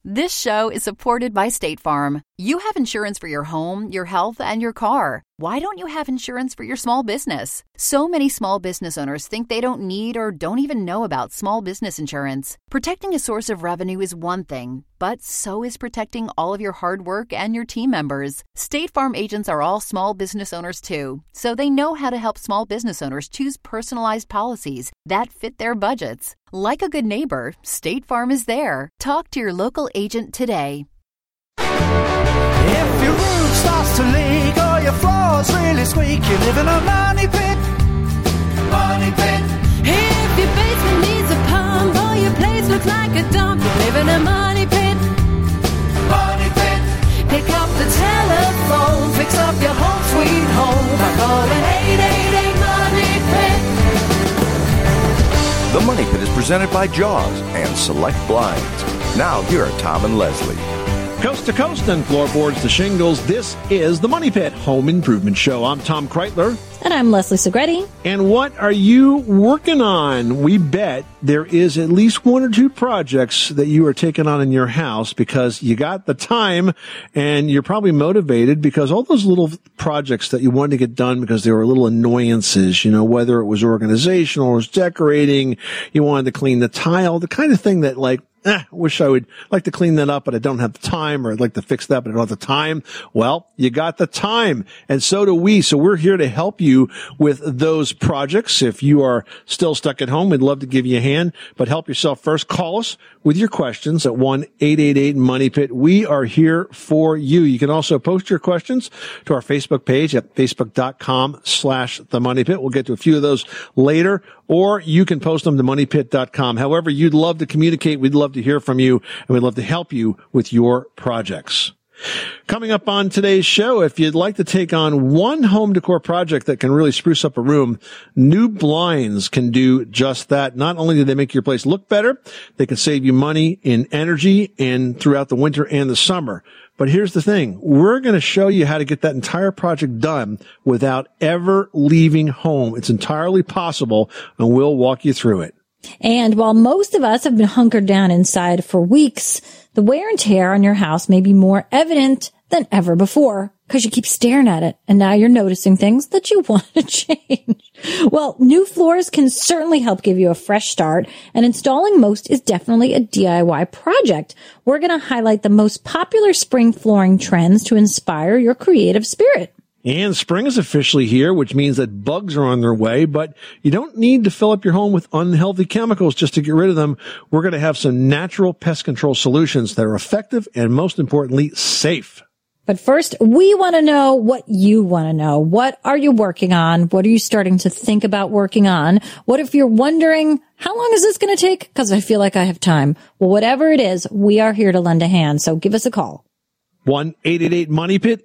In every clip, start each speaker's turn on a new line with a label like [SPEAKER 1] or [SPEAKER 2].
[SPEAKER 1] This show is supported by State Farm. You have insurance for your home, your health, and your car. Why don't you have insurance for your small business? So many small business owners think they don't need or don't even know about small business insurance. Protecting a source of revenue is one thing, but so is protecting all of your hard work and your team members. State Farm agents are all small business owners too, so they know how to help small business owners choose personalized policies that fit their budgets. Like a good neighbor, State Farm is there. Talk to your local agent today.
[SPEAKER 2] If your roof starts to leak or your floor's really squeak, you live in a money pit. Money pit.
[SPEAKER 3] If your basement needs a pump or your place looks like a dump, you live in a money pit.
[SPEAKER 2] Money pit.
[SPEAKER 3] Pick up the telephone, fix up your home sweet home by calling 888 Money Pit.
[SPEAKER 4] The Money Pit is presented by Jaws and Select Blinds. Now, here are Tom and Leslie.
[SPEAKER 5] Coast to coast and floorboards to shingles, this is the Money Pit Home Improvement Show. I'm Tom Kreitler.
[SPEAKER 6] And I'm Leslie Segretti.
[SPEAKER 5] And what are you working on? We bet there is at least one or two projects that you are taking on in your house because you got the time and you're probably motivated because all those little projects that you wanted to get done because they were little annoyances, you know, whether it was organizational or it was decorating, you wanted to clean the tile, the kind of thing that like, wish I would like to clean that up, but I don't have the time, or I'd like to fix that, but I don't have the time. Well, you got the time, and so do we. So we're here to help you with those projects. If you are still stuck at home, we'd love to give you a hand, but help yourself first. Call us with your questions at 1-888-MONEYPIT. We are here for you. You can also post your questions to our Facebook page at facebook.com/themoneypit. We'll get to a few of those later, or you can post them to moneypit.com. However you'd love to communicate, we'd love to hear from you, and we'd love to help you with your projects. Coming up on today's show, if you'd like to take on one home decor project that can really spruce up a room, new blinds can do just that. Not only do they make your place look better, they can save you money in energy and throughout the winter and the summer. But here's the thing. We're going to show you how to get that entire project done without ever leaving home. It's entirely possible, and we'll walk you through it.
[SPEAKER 6] And while most of us have been hunkered down inside for weeks, the wear and tear on your house may be more evident than ever before because you keep staring at it and now you're noticing things that you want to change. Well, new floors can certainly help give you a fresh start, and installing most is definitely a DIY project. We're going to highlight the most popular spring flooring trends to inspire your creative spirit.
[SPEAKER 5] And spring is officially here, which means that bugs are on their way, but you don't need to fill up your home with unhealthy chemicals just to get rid of them. We're going to have some natural pest control solutions that are effective and, most importantly, safe.
[SPEAKER 6] But first, we want to know what you want to know. What are you working on? What are you starting to think about working on? What if you're wondering, how long is this going to take? Because I feel like I have time. Well, whatever it is, we are here to lend a hand, so give us a call.
[SPEAKER 5] 1-888-MONEYPIT,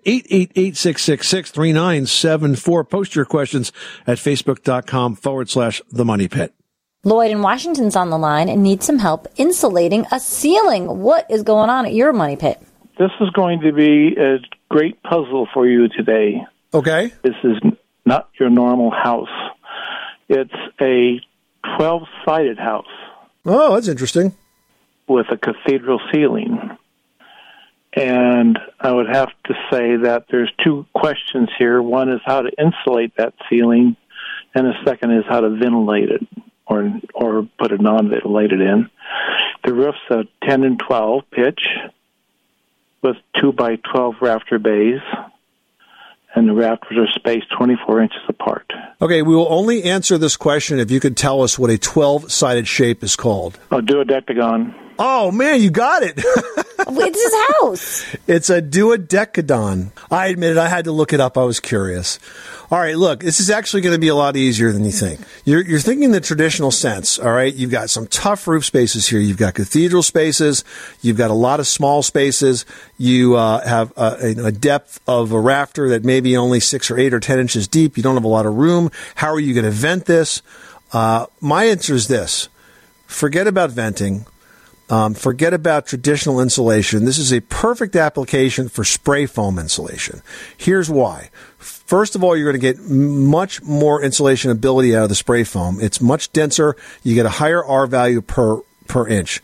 [SPEAKER 5] 888-666-3974. Post your questions at facebook.com/themoneypit.
[SPEAKER 7] Lloyd in Washington's on the line and needs some help insulating a ceiling. What is going on at your Money Pit?
[SPEAKER 8] This is going to be a great puzzle for you today.
[SPEAKER 5] Okay.
[SPEAKER 8] This is not your normal house. It's a 12-sided house.
[SPEAKER 5] Oh, that's interesting.
[SPEAKER 8] With a cathedral ceiling. And I would have to say that there's two questions here. One is how to insulate that ceiling, and the second is how to ventilate it or put a non-ventilated in. The roof's a 10 and 12 pitch with 2x12 rafter bays, and the rafters are spaced 24 inches apart.
[SPEAKER 5] Okay, we will only answer this question if you could tell us what a 12-sided shape is called.
[SPEAKER 8] A duodecagon.
[SPEAKER 5] Oh, man, you got it.
[SPEAKER 7] It's his house.
[SPEAKER 5] It's a duodecagon. I admit it. I had to look it up. I was curious. All right, look, this is actually going to be a lot easier than you think. You're thinking the traditional sense, all right? You've got some tough roof spaces here. You've got cathedral spaces. You've got a lot of small spaces. You have a depth of a rafter that may be only 6 or 8 or 10 inches deep. You don't have a lot of room. How are you going to vent this? My answer is this. Forget about venting. Forget about traditional insulation. This is a perfect application for spray foam insulation. Here's why. First of all, you're going to get much more insulation ability out of the spray foam. It's much denser. You get a higher R value per inch.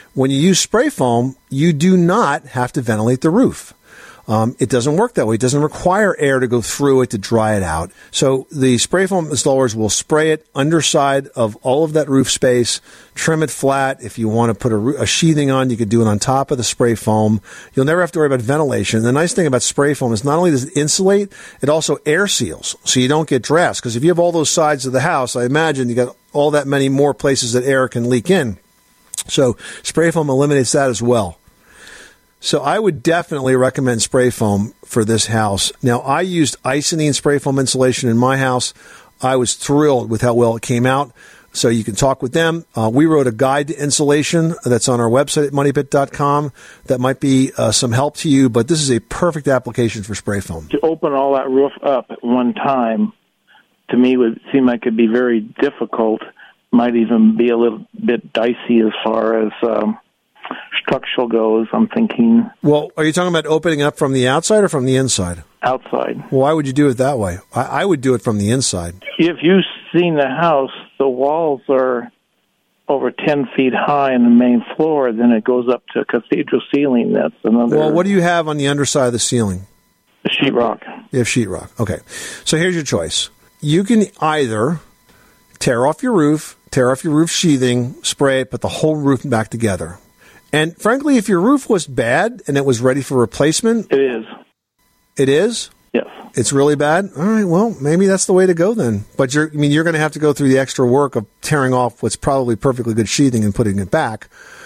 [SPEAKER 5] When you use spray foam, you do not have to ventilate the roof. It doesn't work that way. It doesn't require air to go through it to dry it out. So the spray foam installers will spray it underside of all of that roof space, trim it flat. If you want to put a sheathing on, you could do it on top of the spray foam. You'll never have to worry about ventilation. The nice thing about spray foam is not only does it insulate, it also air seals, so you don't get drafts. Because if you have all those sides of the house, I imagine you got all that many more places that air can leak in. So spray foam eliminates that as well. So I would definitely recommend spray foam for this house. Now, I used Icynene spray foam insulation in my house. I was thrilled with how well it came out. So you can talk with them. We wrote a guide to insulation that's on our website at moneypit.com. That might be some help to you, but this is a perfect application for spray foam.
[SPEAKER 8] To open all that roof up at one time, to me, would seem like it'd be very difficult. Might even be a little bit dicey as far as structural goes, I'm thinking.
[SPEAKER 5] Well, are you talking about opening up from the outside or from the inside?
[SPEAKER 8] Outside.
[SPEAKER 5] Well, why would you do it that way? I would do it from the inside.
[SPEAKER 8] If you've seen the house, the walls are over 10 feet high on the main floor, then it goes up to a cathedral ceiling. That's another...
[SPEAKER 5] Well, what do you have on the underside of the ceiling?
[SPEAKER 8] Sheetrock.
[SPEAKER 5] You have sheetrock. Okay. So here's your choice. You can either tear off your roof sheathing, spray it, put the whole roof back together. And frankly, if your roof was bad and it was ready for replacement...
[SPEAKER 8] It is.
[SPEAKER 5] It is?
[SPEAKER 8] Yes.
[SPEAKER 5] It's really bad? All right, well, maybe that's the way to go then. But you're going to have to go through the extra work of tearing off what's probably perfectly good sheathing and putting it back.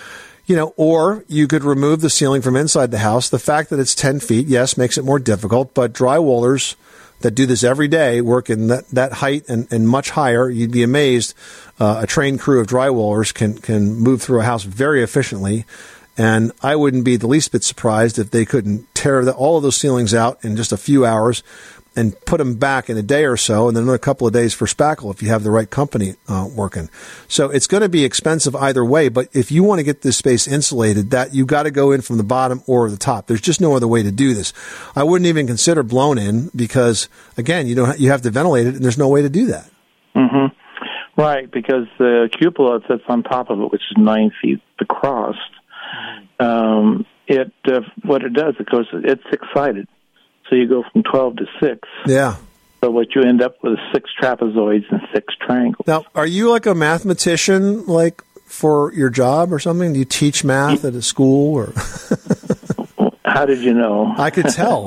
[SPEAKER 5] Or you could remove the ceiling from inside the house. The fact that it's 10 feet, yes, makes it more difficult, but drywallers that do this every day work in that height and much higher. You'd be amazed. A trained crew of drywallers can move through a house very efficiently. And I wouldn't be the least bit surprised if they couldn't tear all of those ceilings out in just a few hours and put them back in a day or so, and then another couple of days for spackle if you have the right company working. So it's going to be expensive either way, but if you want to get this space insulated, that you got to go in from the bottom or the top. There's just no other way to do this. I wouldn't even consider blown in because, again, you have to ventilate it, and there's no way to do that.
[SPEAKER 8] Mm-hmm. Right, because the cupola that sits on top of it, which is 9 feet across, what it does, it's six-sided. So you go from 12 to 6.
[SPEAKER 5] Yeah.
[SPEAKER 8] So what you end up with is 6 trapezoids and 6 triangles.
[SPEAKER 5] Now, are you like a mathematician, like for your job or something? Do you teach math at a school or?
[SPEAKER 8] How did you know?
[SPEAKER 5] I could tell.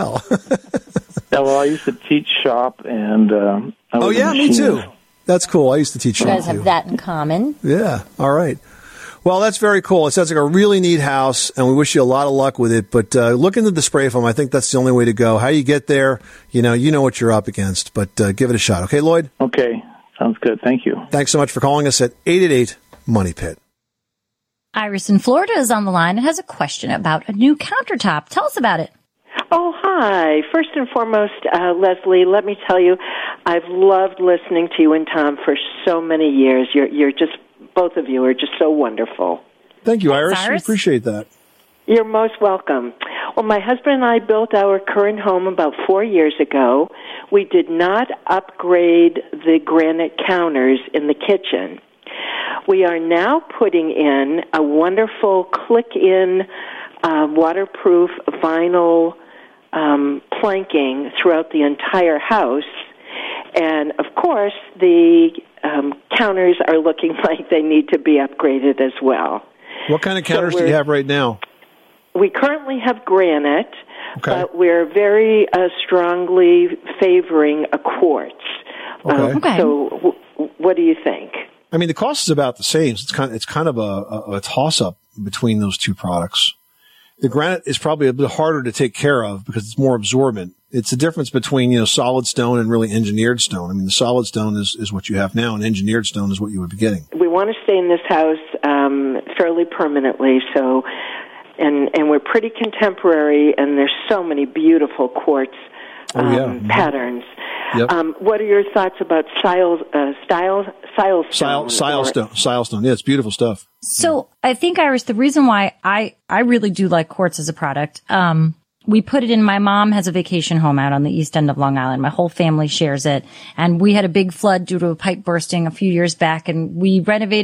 [SPEAKER 8] Yeah, well, I used to teach shop, and I was
[SPEAKER 5] me too. That's cool. I used to teach shop.
[SPEAKER 7] You guys have that in common.
[SPEAKER 5] Yeah. All right. Well, that's very cool. It sounds like a really neat house, and we wish you a lot of luck with it. But look into the spray foam. I think that's the only way to go. How you get there, you know what you're up against, but give it a shot. Okay, Lloyd?
[SPEAKER 8] Okay. Sounds good. Thank you.
[SPEAKER 5] Thanks so much for calling us at 888-MONEY-PIT.
[SPEAKER 6] Iris in Florida is on the line and has a question about a new countertop. Tell us about it.
[SPEAKER 9] Oh, hi. First and foremost, Leslie, let me tell you, I've loved listening to you and Tom for so many years. You're just, both of you are just so wonderful.
[SPEAKER 5] Thank you, Iris. We appreciate that.
[SPEAKER 9] You're most welcome. Well, my husband and I built our current home about 4 years ago. We did not upgrade the granite counters in the kitchen. We are now putting in a wonderful click-in waterproof vinyl planking throughout the entire house. And, of course, the counters are looking like they need to be upgraded as well.
[SPEAKER 5] What kind of counters do you have right now?
[SPEAKER 9] We currently have granite,
[SPEAKER 5] okay,
[SPEAKER 9] but we're very strongly favoring a quartz.
[SPEAKER 5] Okay.
[SPEAKER 9] So what do you think?
[SPEAKER 5] I mean, the cost is about the same. So it's kind of a toss-up between those two products. The granite is probably a bit harder to take care of because it's more absorbent. It's the difference between, solid stone and really engineered stone. I mean, the solid stone is what you have now, and engineered stone is what you would be getting. We
[SPEAKER 9] want to stay in this house fairly permanently, so, and we're pretty contemporary, and there's so many beautiful quartz patterns.
[SPEAKER 5] Yep.
[SPEAKER 9] What are your thoughts about Sile
[SPEAKER 5] stone. Yeah, it's beautiful stuff.
[SPEAKER 6] So I think, Iris, the reason why I really do like quartz as a product, we put it in, my mom has a vacation home out on the east end of Long Island. My whole family shares it. And we had a big flood due to a pipe bursting a few years back, and we renovated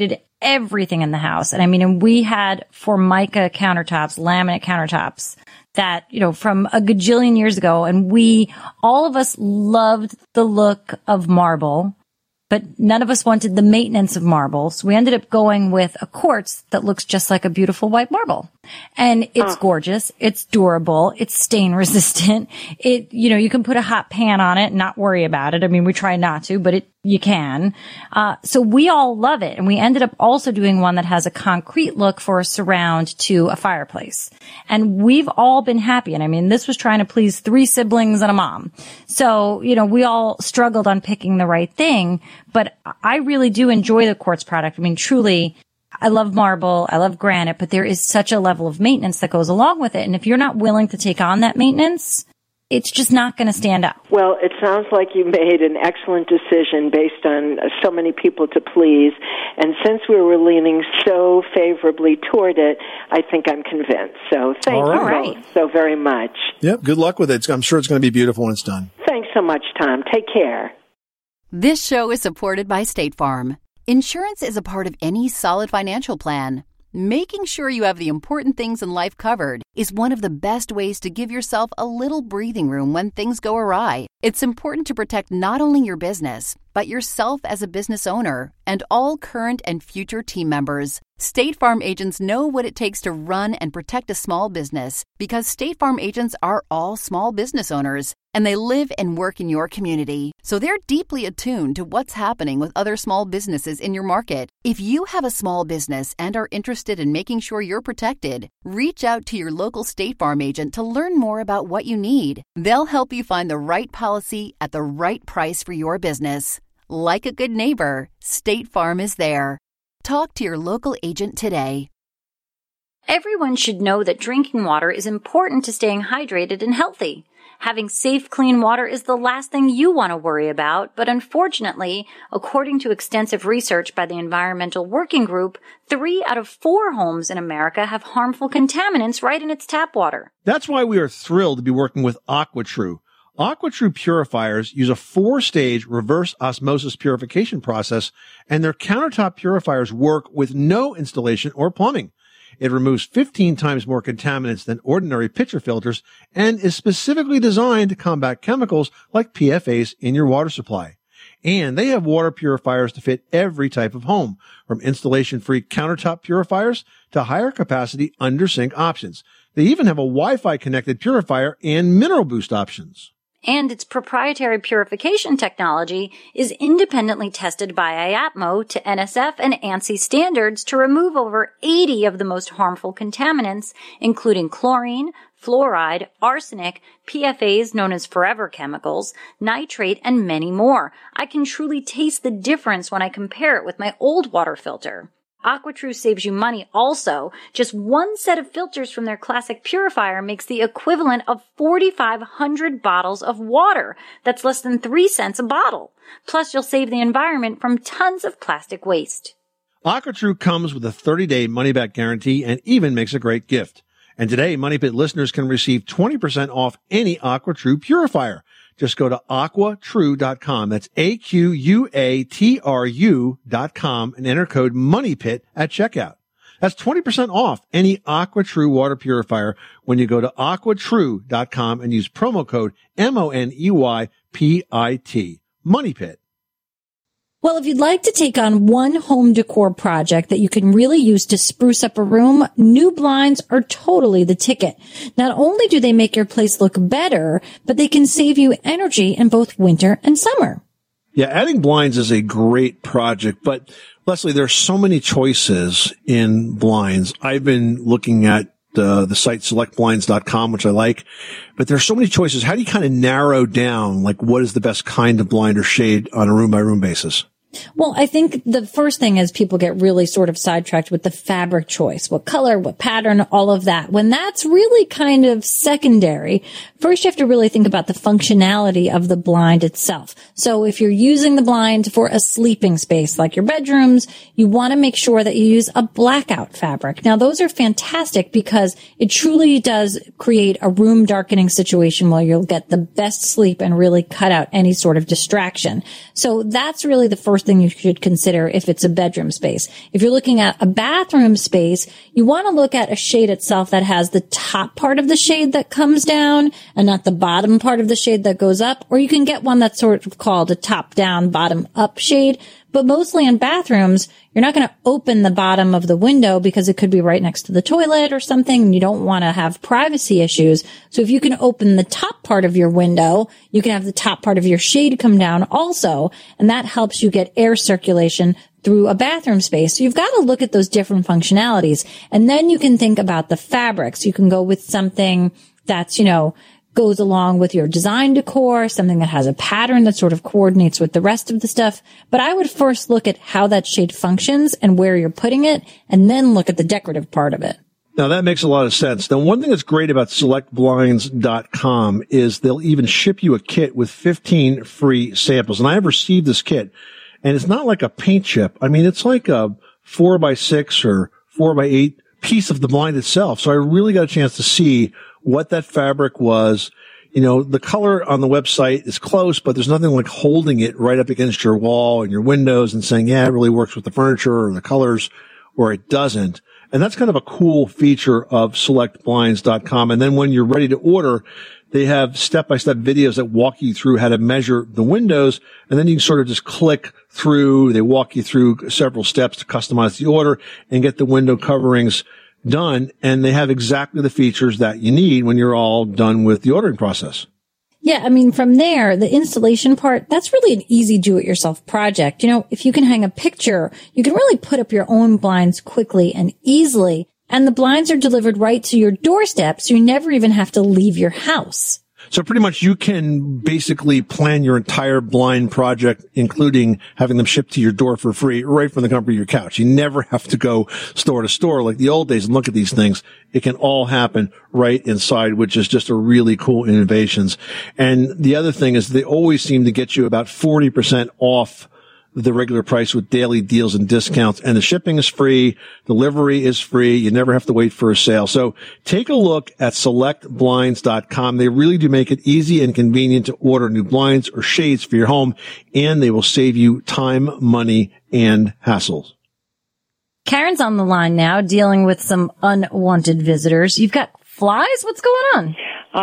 [SPEAKER 6] everything in the house. And I mean, and we had Formica countertops, laminate countertops that, you know, from a gajillion years ago. And all of us loved the look of marble, but none of us wanted the maintenance of marble. So we ended up going with a quartz that looks just like a beautiful white marble. And it's gorgeous. It's durable. It's stain resistant. You can put a hot pan on it and not worry about it. I mean, we try not to, but you can. So we all love it. And we ended up also doing one that has a concrete look for a surround to a fireplace. And we've all been happy. And I mean, this was trying to please 3 siblings and a mom. So, we all struggled on picking the right thing, but I really do enjoy the quartz product. I mean, truly, I love marble, I love granite, but there is such a level of maintenance that goes along with it. And if you're not willing to take on that maintenance, it's just not going to stand up.
[SPEAKER 9] Well, it sounds like you made an excellent decision based on so many people to please. And since we were leaning so favorably toward it, I think I'm convinced. So thank you both so very much.
[SPEAKER 5] Yep, good luck with it. I'm sure it's going to be beautiful when it's done.
[SPEAKER 9] Thanks so much, Tom. Take care.
[SPEAKER 1] This show is supported by State Farm. Insurance is a part of any solid financial plan. Making sure you have the important things in life covered is one of the best ways to give yourself a little breathing room when things go awry. It's important to protect not only your business, but yourself as a business owner and all current and future team members. State Farm agents know what it takes to run and protect a small business because State Farm agents are all small business owners and they live and work in your community. So they're deeply attuned to what's happening with other small businesses in your market. If you have a small business and are interested in making sure you're protected, reach out to your local State Farm agent to learn more about what you need. They'll help you find the right policy at the right price for your business. Like a good neighbor, State Farm is there. Talk to your local agent today.
[SPEAKER 6] Everyone should know that drinking water is important to staying hydrated and healthy. Having safe, clean water is the last thing you want to worry about, but unfortunately, according to extensive research by the Environmental Working Group, 3 out of 4 homes in America have harmful contaminants right in its tap water.
[SPEAKER 5] That's why we are thrilled to be working with AquaTrue. AquaTrue purifiers use a 4-stage reverse osmosis purification process, and their countertop purifiers work with no installation or plumbing. It removes 15 times more contaminants than ordinary pitcher filters and is specifically designed to combat chemicals like PFAS in your water supply. And they have water purifiers to fit every type of home, from installation-free countertop purifiers to higher capacity under-sink options. They even have a Wi-Fi connected purifier and mineral boost options.
[SPEAKER 6] And its proprietary purification technology is independently tested by IAPMO to NSF and ANSI standards to remove over 80 of the most harmful contaminants, including chlorine, fluoride, arsenic, PFAS known as forever chemicals, nitrate, and many more. I can truly taste the difference when I compare it with my old water filter. AquaTrue saves you money also. Just one set of filters from their classic purifier makes the equivalent of 4,500 bottles of water. That's less than 3 cents a bottle. Plus, you'll save the environment from tons of plastic waste.
[SPEAKER 5] AquaTrue comes with a 30-day money-back guarantee and even makes a great gift. And today, Money Pit listeners can receive 20% off any AquaTrue purifier. Just go to aquatrue.com. That's AQUATRU.com and enter code MONEYPIT at checkout. That's 20% off any AquaTrue water purifier when you go to aquatrue.com and use promo code MONEYPIT. Money Pit.
[SPEAKER 6] Well, if you'd like to take on one home decor project that you can really use to spruce up a room, new blinds are totally the ticket. Not only do they make your place look better, but they can save you energy in both winter and summer.
[SPEAKER 5] Yeah, adding blinds is a great project, but Leslie, there's so many choices in blinds. I've been looking at the site selectblinds.com, which I like, but there's so many choices. How do you kind of narrow down, like, what is the best kind of blind or shade on a room by room basis?
[SPEAKER 6] Well, I think the first thing is people get really sort of sidetracked with the fabric choice, what color, what pattern, all of that. When that's really kind of secondary, first you have to really think about the functionality of the blind itself. So if you're using the blind for a sleeping space like your bedrooms, you want to make sure that you use a blackout fabric. Now, those are fantastic because it truly does create a room darkening situation where you'll get the best sleep and really cut out any sort of distraction. So that's really the first first thing you should consider if it's a bedroom space. If you're looking at a bathroom space, you want to look at a shade itself that has the top part of the shade that comes down and not the bottom part of the shade that goes up. Or you can get one that's sort of called a top down, bottom up shade. But mostly in bathrooms, you're not going to open the bottom of the window because it could be right next to the toilet or something, and you don't want to have privacy issues. So if you can open the top part of your window, you can have the top part of your shade come down also, and that helps you get air circulation through a bathroom space. So you've got to look at those different functionalities, and then you can think about the fabrics. You can go with something that's, goes along with your design decor, something that has a pattern that sort of coordinates with the rest of the stuff. But I would first look at how that shade functions and where you're putting it, and then look at the decorative part of it.
[SPEAKER 5] Now, that makes a lot of sense. Now, one thing that's great about selectblinds.com is they'll even ship you a kit with 15 free samples. And I have received this kit, and it's not like a paint chip. I mean, it's like a 4x6 or 4x8 piece of the blind itself. So I really got a chance to see what that fabric was. The color on the website is close, but there's nothing like holding it right up against your wall and your windows and saying, yeah, it really works with the furniture or the colors, or it doesn't. And that's kind of a cool feature of selectblinds.com. And then when you're ready to order, they have step-by-step videos that walk you through how to measure the windows, and then you can sort of just click through. They walk you through several steps to customize the order and get the window coverings done, and they have exactly the features that you need when you're all done with the ordering process.
[SPEAKER 6] Yeah, I mean, from there, the installation part, that's really an easy do-it-yourself project. If you can hang a picture, you can really put up your own blinds quickly and easily, and the blinds are delivered right to your doorstep, so you never even have to leave your house.
[SPEAKER 5] So pretty much you can basically plan your entire blind project, including having them shipped to your door for free right from the comfort of your couch. You never have to go store to store like the old days and look at these things. It can all happen right inside, which is just a really cool innovations. And the other thing is they always seem to get you about 40% off the regular price with daily deals and discounts, and the shipping is free, delivery is free, you never have to wait for a sale. So take a look at selectblinds.com. They really do make it easy and convenient to order new blinds or shades for your home, and they will save you time, money, and hassles.
[SPEAKER 7] Karen's on the line now, dealing with some unwanted visitors. You've got flies? What's going on?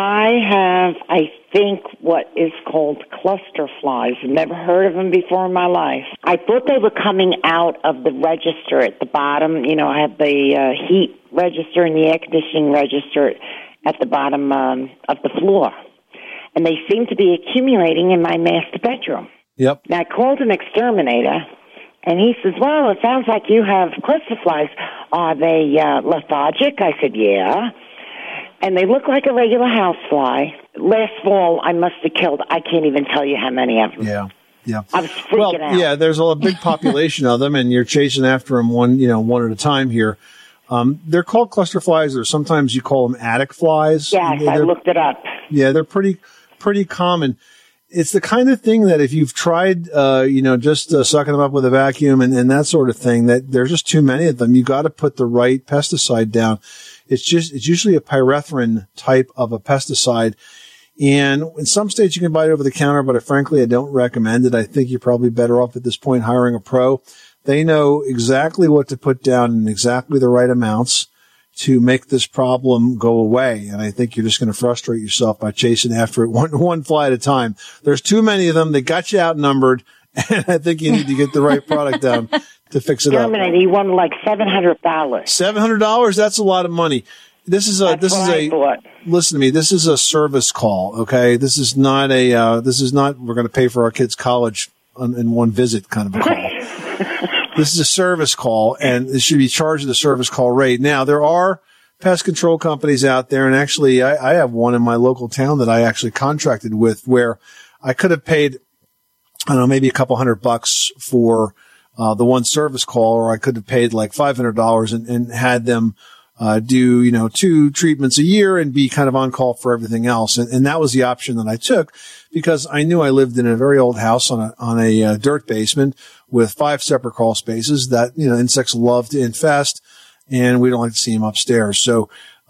[SPEAKER 10] I think, what is called cluster flies. I've never heard of them before in my life. I thought they were coming out of the register at the bottom. I have the heat register and the air conditioning register at the bottom of the floor. And they seem to be accumulating in my master bedroom.
[SPEAKER 5] Yep.
[SPEAKER 10] Now, I called an exterminator, and he says, well, it sounds like you have cluster flies. Are they lethargic? I said, yeah. And they look like a regular housefly. Last fall, I must have killed, I can't even tell you how many of them.
[SPEAKER 5] Yeah.
[SPEAKER 10] I was freaking out.
[SPEAKER 5] Yeah, there's a big population of them, and you're chasing after them one at a time here. They're called cluster flies, or sometimes you call them attic flies.
[SPEAKER 10] Yes, I looked it up.
[SPEAKER 5] Yeah, they're pretty common. It's the kind of thing that if you've tried, just sucking them up with a vacuum and that sort of thing, that there's just too many of them. You got to put the right pesticide down. It's usually a pyrethrin type of a pesticide. And in some states you can buy it over the counter, but frankly, I don't recommend it. I think you're probably better off at this point hiring a pro. They know exactly what to put down in exactly the right amounts to make this problem go away. And I think you're just going to frustrate yourself by chasing after it one fly at a time. There's too many of them. They got you outnumbered. And I think you need to get the right product down to fix it up.
[SPEAKER 10] He won like $700.
[SPEAKER 5] $700? That's a lot of money. Listen to me. This is a service call. Okay. This is not we're going to pay for our kids' college in one visit kind of a call. This is a service call, and it should be charged at the service call rate. Now, there are pest control companies out there, and actually I have one in my local town that I actually contracted with, where I could have paid, I don't know, maybe a couple $100 for the one service call, or I could have paid like $500 and had them do 2 treatments a year and be kind of on call for everything else. And that was the option that I took, because I knew I lived in a very old house on a dirt basement with 5 separate crawl spaces that, insects love to infest, and we don't like to see them upstairs. So,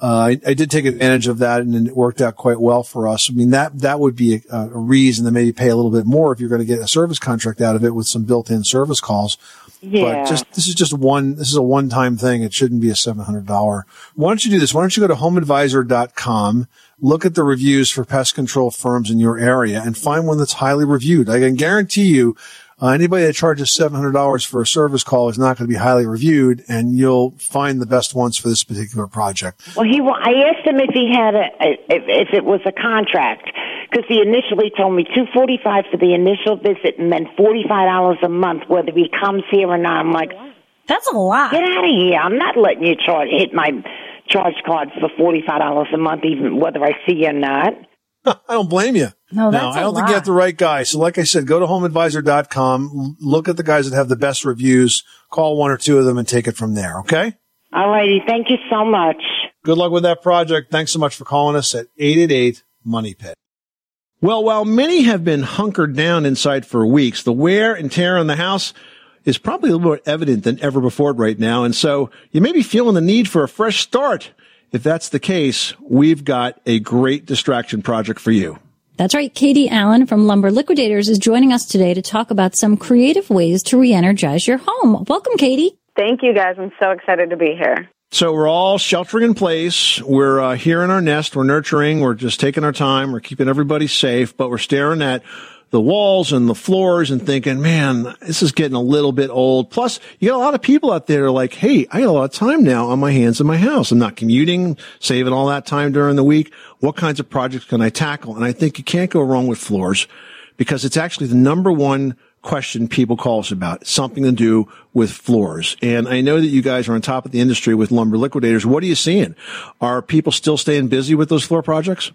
[SPEAKER 5] I did take advantage of that, and it worked out quite well for us. I mean, that would be a reason to maybe pay a little bit more if you're going to get a service contract out of it with some built-in service calls.
[SPEAKER 10] Yeah.
[SPEAKER 5] But this is a one-time thing. It shouldn't be a $700. Why don't you do this? Why don't you go to HomeAdvisor.com, look at the reviews for pest control firms in your area, and find one that's highly reviewed. I can guarantee you, anybody that charges $700 for a service call is not going to be highly reviewed, and you'll find the best ones for this particular project.
[SPEAKER 10] Well, I asked him if he had if it was a contract, because he initially told me $245 for the initial visit and then $45 a month whether he comes here or not. I'm like,
[SPEAKER 6] that's a lot.
[SPEAKER 10] Get out of here! I'm not letting you hit my charge card for $45 a month, even whether I see you or not.
[SPEAKER 5] I don't blame you.
[SPEAKER 6] No, that's
[SPEAKER 5] I don't think you have the right guy. So like I said, go to HomeAdvisor.com, look at the guys that have the best reviews, call one or two of them and take it from there, okay?
[SPEAKER 10] All righty. Thank you so much.
[SPEAKER 5] Good luck with that project. Thanks so much for calling us at 888-MONEY-PIT. Well, while many have been hunkered down inside for weeks, the wear and tear on the house is probably a little more evident than ever before right now. And so you may be feeling the need for a fresh start. If that's the case, we've got a great distraction project for you.
[SPEAKER 6] That's right. Katie Allen from Lumber Liquidators is joining us today to talk about some creative ways to re-energize your home. Welcome, Katie.
[SPEAKER 11] Thank you, guys. I'm so excited to be here.
[SPEAKER 5] So we're all sheltering in place. We're here in our nest. We're nurturing. We're just taking our time. We're keeping everybody safe, but we're staring at the walls and the floors and thinking, man, this is getting a little bit old. Plus, you got a lot of people out there who are like, hey, I got a lot of time now on my hands in my house. I'm not commuting, saving all that time during the week. What kinds of projects can I tackle? And I think you can't go wrong with floors because it's actually the number one question people call us about. It's something to do with floors. And I know that you guys are on top of the industry with Lumber Liquidators. What are you seeing? Are people still staying busy with those floor projects?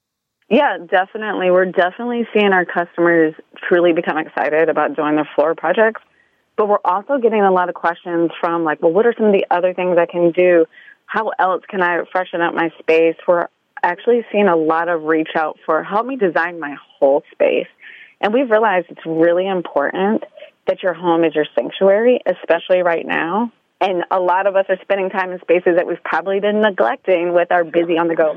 [SPEAKER 11] Yeah, definitely. We're definitely seeing our customers truly become excited about doing their floor projects. But we're also getting a lot of questions from like, well, what are some of the other things I can do? How else can I freshen up my space? We're actually seeing a lot of reach out for help me design my whole space. And we've realized it's really important that your home is your sanctuary, especially right now. And a lot of us are spending time in spaces that we've probably been neglecting with our busy-on-the-go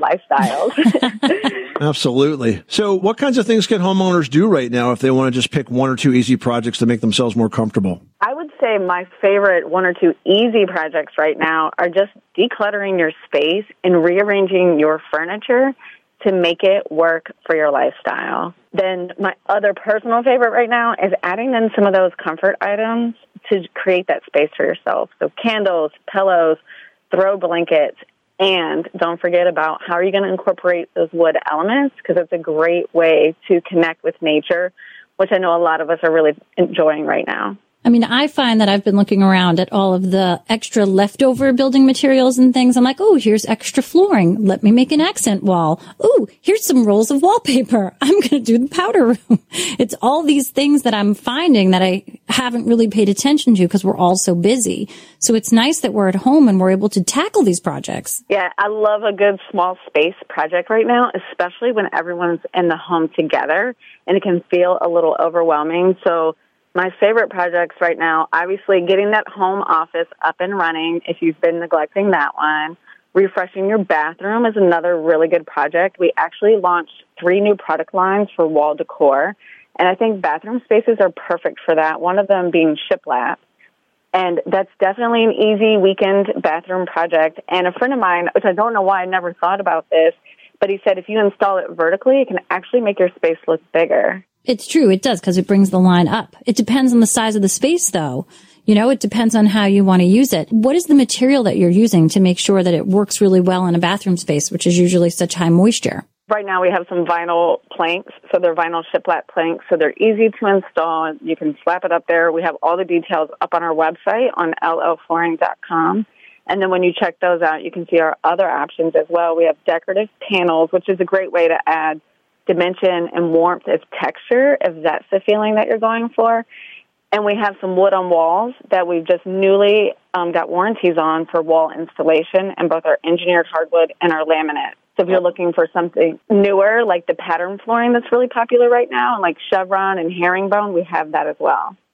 [SPEAKER 11] lifestyles.
[SPEAKER 5] Absolutely. So what kinds of things can homeowners do right now if they want to just pick one or two easy projects to make themselves more comfortable?
[SPEAKER 11] I would say my favorite one or two easy projects right now are just decluttering your space and rearranging your furniture to make it work for your lifestyle. Then my other personal favorite right now is adding in some of those comfort items to create that space for yourself. So candles, pillows, throw blankets, and don't forget about how are you going to incorporate those wood elements, because it's a great way to connect with nature, which I know a lot of us are really enjoying right now.
[SPEAKER 6] I mean, I find that I've been looking around at all of the extra leftover building materials and things. I'm like, oh, here's extra flooring. Let me make an accent wall. Oh, here's some rolls of wallpaper. I'm going to do the powder room. It's all these things that I'm finding that I haven't really paid attention to because we're all so busy. So it's nice that we're at home and we're able to tackle these projects.
[SPEAKER 11] Yeah, I love a good small space project right now, especially when everyone's in the home together and it can feel a little overwhelming. So my favorite projects right now, obviously getting that home office up and running if you've been neglecting that one. Refreshing your bathroom is another really good project. We actually launched 3 new product lines for wall decor, and I think bathroom spaces are perfect for that, one of them being shiplap. And that's definitely an easy weekend bathroom project. And a friend of mine, which I don't know why I never thought about this, but he said if you install it vertically, it can actually make your space look bigger.
[SPEAKER 6] It's true. It does because it brings the line up. It depends on the size of the space, though. You know, it depends on how you want to use it. What is the material that you're using to make sure that it works really well in a bathroom space, which is usually such high moisture?
[SPEAKER 11] Right now we have some vinyl planks. So they're vinyl shiplap planks. So they're easy to install. You can slap it up there. We have all the details up on our website on llflooring.com. And then when you check those out, you can see our other options as well. We have decorative panels, which is a great way to add dimension and warmth as texture, if that's the feeling that you're going for. And we have some wood on walls that we've just newly got warranties on for wall installation, and both our engineered hardwood and our laminate. So if you're looking for something newer, like the pattern flooring that's really popular right now, like chevron and herringbone, we have that as well.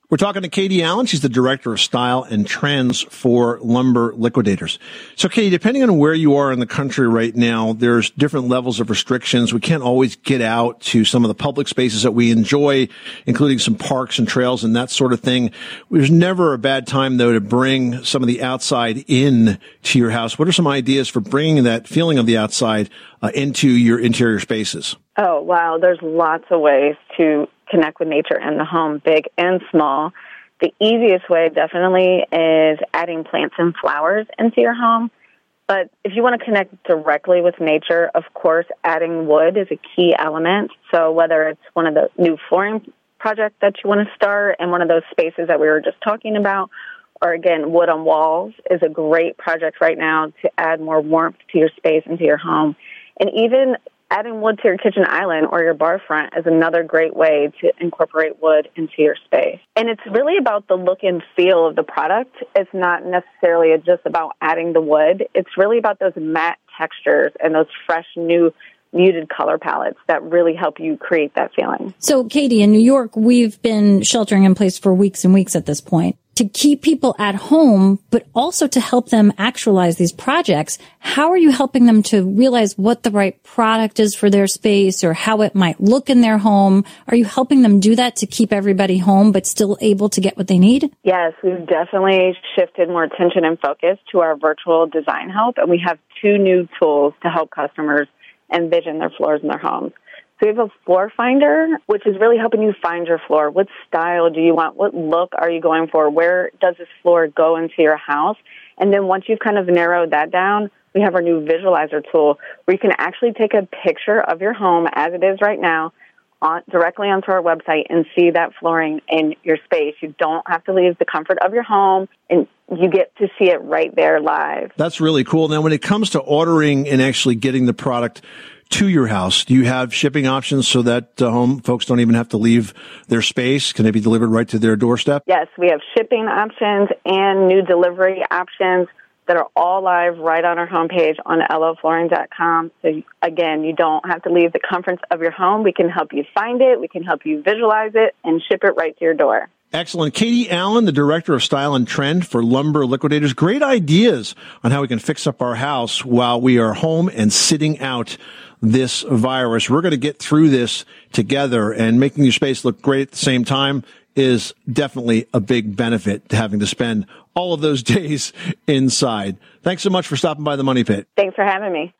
[SPEAKER 5] We're talking to Katie Allen. She's the Director of Style and Trends for Lumber Liquidators. So, Katie, depending on where you are in the country right now, there's different levels of restrictions. We can't always get out to some of the public spaces that we enjoy, including some parks and trails and that sort of thing. There's never a bad time, though, to bring some of the outside in to your house. What are some ideas for bringing that feeling of the outside into your interior spaces?
[SPEAKER 11] Oh, wow. There's lots of ways to connect with nature in the home, big and small. The easiest way definitely is adding plants and flowers into your home. But if you want to connect directly with nature, of course, adding wood is a key element. So whether it's one of the new flooring projects that you want to start in one of those spaces that we were just talking about, or again, wood on walls is a great project right now to add more warmth to your space and to your home. And even adding wood to your kitchen island or your bar front is another great way to incorporate wood into your space. And it's really about the look and feel of the product. It's not necessarily just about adding the wood. It's really about those matte textures and those fresh, new, muted color palettes that really help you create that feeling.
[SPEAKER 6] So, Katie, in New York, we've been sheltering in place for weeks and weeks at this point. To keep people at home, but also to help them actualize these projects, how are you helping them to realize what the right product is for their space or how it might look in their home? Are you helping them do that to keep everybody home but still able to get what they need?
[SPEAKER 11] Yes, we've definitely shifted more attention and focus to our virtual design help, and we have 2 new tools to help customers envision their floors in their homes. So we have a floor finder, which is really helping you find your floor. What style do you want? What look are you going for? Where does this floor go into your house? And then once you've kind of narrowed that down, we have our new visualizer tool where you can actually take a picture of your home as it is right now directly onto our website and see that flooring in your space. You don't have to leave the comfort of your home, and you get to see it right there live.
[SPEAKER 5] That's really cool. Now, when it comes to ordering and actually getting the product to your house, do you have shipping options so that home folks don't even have to leave their space? Can it be delivered right to their doorstep?
[SPEAKER 11] Yes, we have shipping options and new delivery options that are all live right on our homepage on loflooring.com. So again, you don't have to leave the comforts of your home. We can help you find it. We can help you visualize it and ship it right to your door.
[SPEAKER 5] Excellent. Katie Allen, the Director of Style and Trend for Lumber Liquidators. Great ideas on how we can fix up our house while we are home and sitting out this virus. We're going to get through this together, and making your space look great at the same time is definitely a big benefit to having to spend all of those days inside. Thanks so much for stopping by the Money Pit.
[SPEAKER 11] Thanks for having me.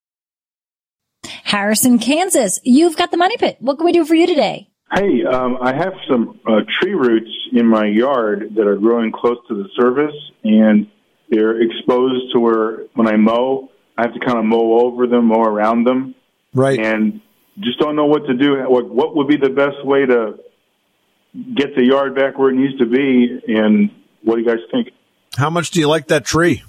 [SPEAKER 6] Harrison, Kansas, you've got the Money Pit. What can we do for you today?
[SPEAKER 12] Hey, I have some tree roots in my yard that are growing close to the surface, and they're exposed to where when I mow, I have to kind of mow over them, mow around them.
[SPEAKER 5] Right.
[SPEAKER 12] And just don't know what to do. What would be the best way to get the yard back where it needs to be, and what do you guys think?
[SPEAKER 5] How much do you like that tree?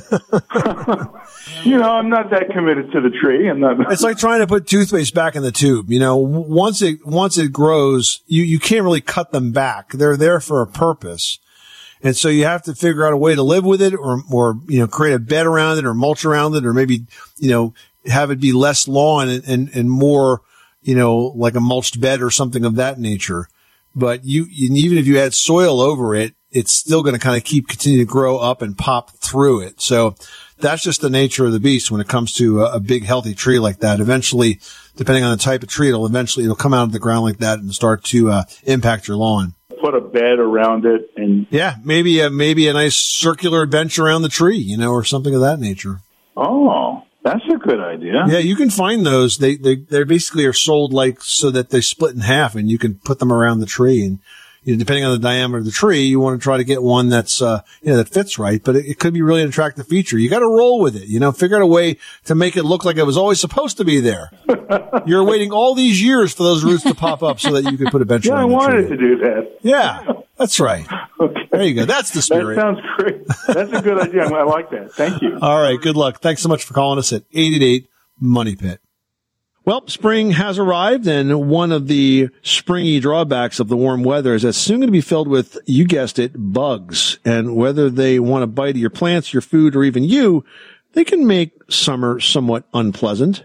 [SPEAKER 12] I'm not that committed to the tree.
[SPEAKER 5] It's like trying to put toothpaste back in the tube. Once it grows, you can't really cut them back. They're there for a purpose. And so you have to figure out a way to live with it or create a bed around it or mulch around it or maybe, have it be less lawn and more, like a mulched bed or something of that nature. But even if you add soil over it, it's still going to kind of continue to grow up and pop through it. So that's just the nature of the beast when it comes to a big, healthy tree like that. Eventually, depending on the type of tree, it'll come out of the ground like that and start to impact your lawn.
[SPEAKER 12] Put a bed around it, and
[SPEAKER 5] maybe a nice circular bench around the tree, or something of that nature.
[SPEAKER 12] Oh, that's a good idea.
[SPEAKER 5] Yeah, you can find those. They basically are sold so that they split in half, and you can put them around the tree. And depending on the diameter of the tree, you want to try to get one that's that fits right. But it could be really an attractive feature. You got to roll with it. Figure out a way to make it look like it was always supposed to be there. You're waiting all these years for those roots to pop up so that you could put a bench around the tree.
[SPEAKER 12] Yeah, I wanted to do that.
[SPEAKER 5] Yeah, that's right. Okay. There you go. That's the spirit.
[SPEAKER 12] That sounds great. That's a good idea. I like that. Thank you.
[SPEAKER 5] All right. Good luck. Thanks so much for calling us at 888 Money Pit. Well, spring has arrived, and one of the springy drawbacks of the warm weather is that it's soon going to be filled with, you guessed it, bugs. And whether they want to bite your plants, your food, or even you, they can make summer somewhat unpleasant.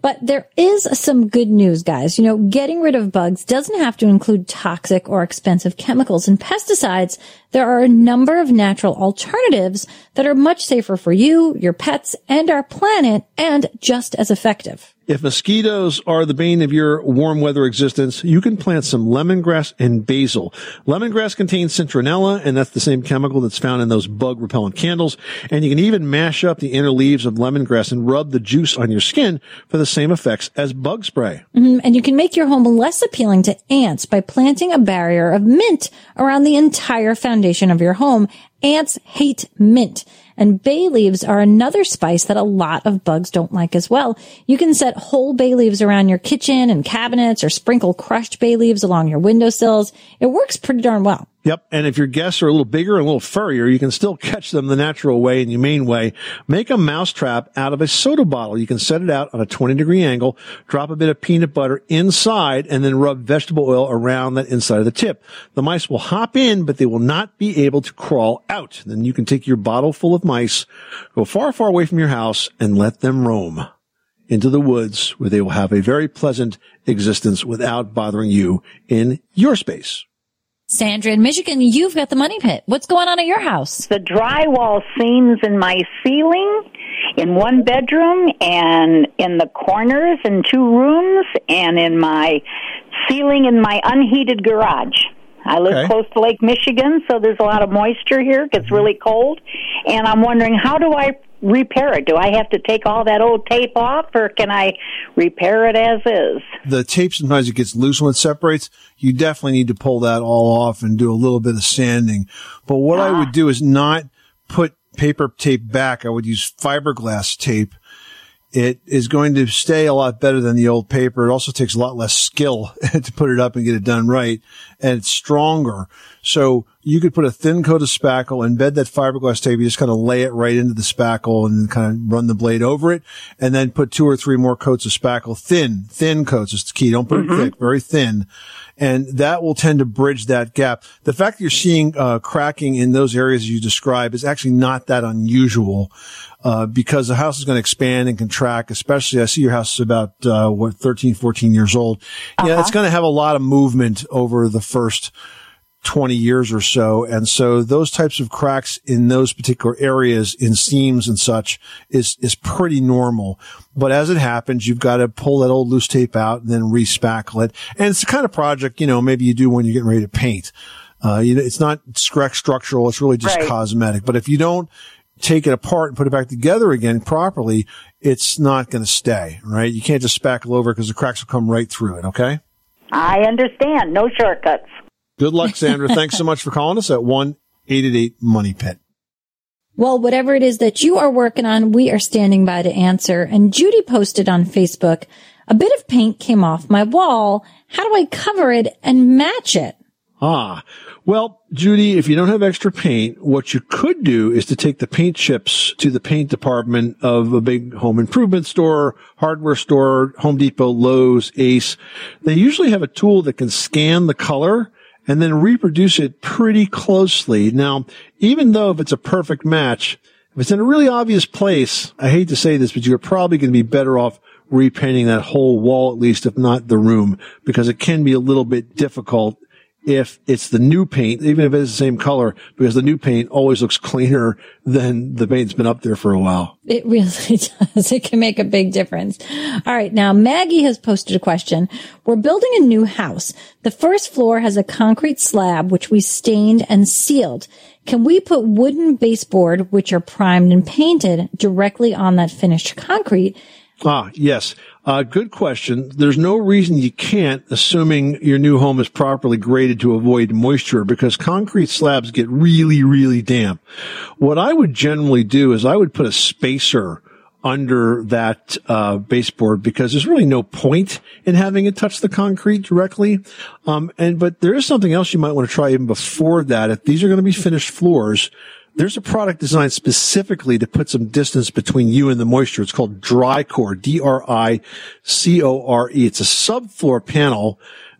[SPEAKER 6] But there is some good news, guys. You know, getting rid of bugs doesn't have to include toxic or expensive chemicals and pesticides. There are a number of natural alternatives that are much safer for you, your pets, and our planet, and just as effective.
[SPEAKER 5] If mosquitoes are the bane of your warm weather existence, you can plant some lemongrass and basil. Lemongrass contains citronella, and that's the same chemical that's found in those bug repellent candles. And you can even mash up the inner leaves of lemongrass and rub the juice on your skin for the same effects as bug spray.
[SPEAKER 6] And you can make your home less appealing to ants by planting a barrier of mint around the entire foundation of your home. Ants hate mint. And bay leaves are another spice that a lot of bugs don't like as well. You can set whole bay leaves around your kitchen and cabinets or sprinkle crushed bay leaves along your windowsills. It works pretty darn well.
[SPEAKER 5] Yep. And if your guests are a little bigger and a little furrier, you can still catch them the natural way and the humane way. Make a mouse trap out of a soda bottle. You can set it out on a 20-degree angle, drop a bit of peanut butter inside, and then rub vegetable oil around that inside of the tip. The mice will hop in, but they will not be able to crawl out. Then you can take your bottle full of mice, go far, far away from your house, and let them roam into the woods where they will have a very pleasant existence without bothering you in your space.
[SPEAKER 6] Sandra in Michigan, you've got the money pit. What's going on at your house?
[SPEAKER 13] The drywall seams in my ceiling, in one bedroom, and in the corners in two rooms, and in my ceiling in my unheated garage. I live close to Lake Michigan, so there's a lot of moisture here. It gets really cold. And I'm wondering, how do I repair it? Do I have to take all that old tape off, or can I repair it as is?
[SPEAKER 14] The tape, sometimes it gets loose when it separates. You definitely need to pull that all off and do a little bit of sanding. But what I would do is not put paper tape back. I would use fiberglass tape. It is going to stay a lot better than the old paper. It also takes a lot less skill to put it up and get it done right. And it's stronger. So you could put a thin coat of spackle, embed that fiberglass tape. You just kind of lay it right into the spackle and then kind of run the blade over it. And then put 2 or 3 more coats of spackle. Thin coats is the key. Don't put it thick, very thin. And that will tend to bridge that gap. The fact that you're seeing cracking in those areas you describe is actually not that unusual, because the house is going to expand and contract. Especially, I see your house is about 13, 14 years old. Yeah, it's going to have a lot of movement over the first 20 years or so. And so those types of cracks in those particular areas, in seams and such, is pretty normal. But as it happens, you've got to pull that old loose tape out and then re-spackle it. And it's the kind of project, maybe you do when you're getting ready to paint. It's not structural. It's really just cosmetic. But if you don't take it apart and put it back together again properly, it's not going to stay, right? You can't just spackle over because the cracks will come right through it. Okay.
[SPEAKER 13] I understand. No shortcuts.
[SPEAKER 5] Good luck, Sandra. Thanks so much for calling us at 1-888-MONEY-PIT.
[SPEAKER 6] Well, whatever it is that you are working on, we are standing by to answer. And Judy posted on Facebook, a bit of paint came off my wall. How do I cover it and match it?
[SPEAKER 5] Well, Judy, if you don't have extra paint, what you could do is to take the paint chips to the paint department of a big home improvement store, hardware store, Home Depot, Lowe's, Ace. They usually have a tool that can scan the color and then reproduce it pretty closely. Now, even though if it's a perfect match, if it's in a really obvious place, I hate to say this, but you're probably going to be better off repainting that whole wall, at least, if not the room, because it can be a little bit difficult if it's the new paint, even if it's the same color, because the new paint always looks cleaner than the paint's been up there for a while.
[SPEAKER 6] It really does. It can make a big difference. All right. Now, Maggie has posted a question. We're building a new house. The first floor has a concrete slab, which we stained and sealed. Can we put wooden baseboard, which are primed and painted, directly on that finished concrete?
[SPEAKER 5] Yes. Good question. There's no reason you can't, assuming your new home is properly graded to avoid moisture, because concrete slabs get really, really damp. What I would generally do is I would put a spacer under that baseboard, because there's really no point in having it touch the concrete directly. But there is something else you might want to try even before that. If these are going to be finished floors, there's a product designed specifically to put some distance between you and the moisture. It's called Drycore, D-R-I-C-O-R-E. It's a subfloor panel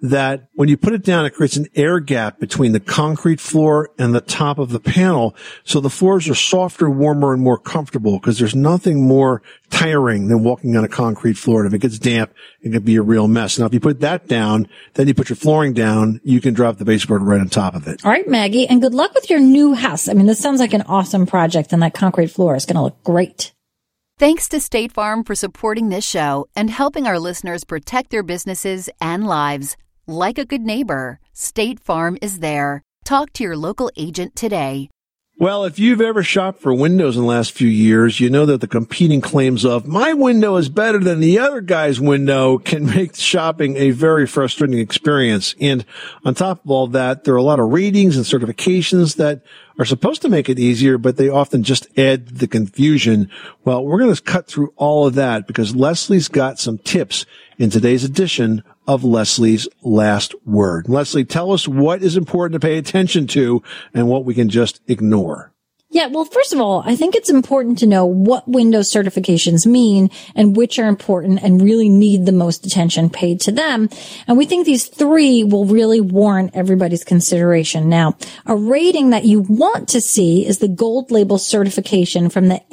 [SPEAKER 5] that when you put it down, it creates an air gap between the concrete floor and the top of the panel. So the floors are softer, warmer, and more comfortable because there's nothing more tiring than walking on a concrete floor. And if it gets damp, it can be a real mess. Now, if you put that down, then you put your flooring down, you can drop the baseboard right on top of it.
[SPEAKER 6] All right, Maggie, and good luck with your new house. I mean, this sounds like an awesome project, and that concrete floor is going to look great.
[SPEAKER 1] Thanks to State Farm for supporting this show and helping our listeners protect their businesses and lives. Like a good neighbor, State Farm is there. Talk to your local agent today.
[SPEAKER 5] Well, if you've ever shopped for windows in the last few years, you know that the competing claims of my window is better than the other guy's window can make shopping a very frustrating experience. And on top of all that, there are a lot of ratings and certifications that are supposed to make it easier, but they often just add the confusion. Well, we're going to cut through all of that because Leslie's got some tips in today's edition of Leslie's Last Word. Leslie, tell us what is important to pay attention to and what we can just ignore.
[SPEAKER 6] Yeah, well, first of all, I think it's important to know what Windows certifications mean and which are important and really need the most attention paid to them. And we think these three will really warrant everybody's consideration. Now, a rating that you want to see is the gold label certification from the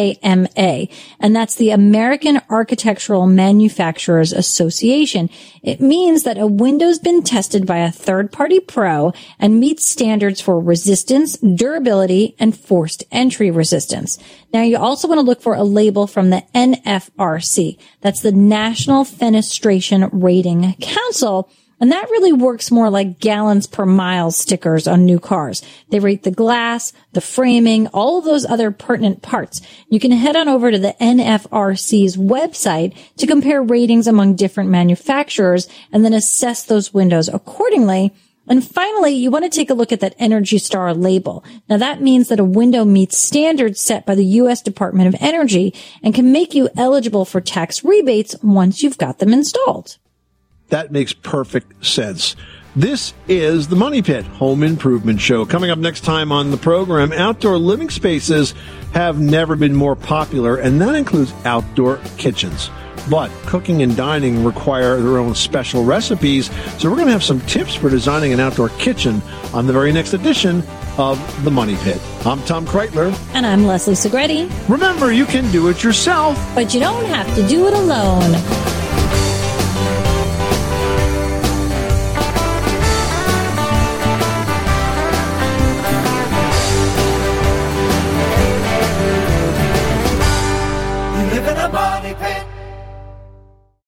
[SPEAKER 6] AAMA, and that's the American Architectural Manufacturers Association. It means that a window's been tested by a third-party pro and meets standards for resistance, durability, and forced entry resistance. Now, you also want to look for a label from the NFRC. That's the National Fenestration Rating Council. And that really works more like gallons per mile stickers on new cars. They rate the glass, the framing, all of those other pertinent parts. You can head on over to the NFRC's website to compare ratings among different manufacturers and then assess those windows accordingly. And finally, you want to take a look at that Energy Star label. Now, that means that a window meets standards set by the U.S. Department of Energy and can make you eligible for tax rebates once you've got them installed.
[SPEAKER 5] That makes perfect sense. This is the Money Pit Home Improvement Show. Coming up next time on the program, outdoor living spaces have never been more popular, and that includes outdoor kitchens. But cooking and dining require their own special recipes, so we're going to have some tips for designing an outdoor kitchen on the very next edition of The Money Pit. I'm Tom Kreitler.
[SPEAKER 6] And I'm Leslie Segretti.
[SPEAKER 5] Remember, you can do it yourself,
[SPEAKER 6] but you don't have to do it alone.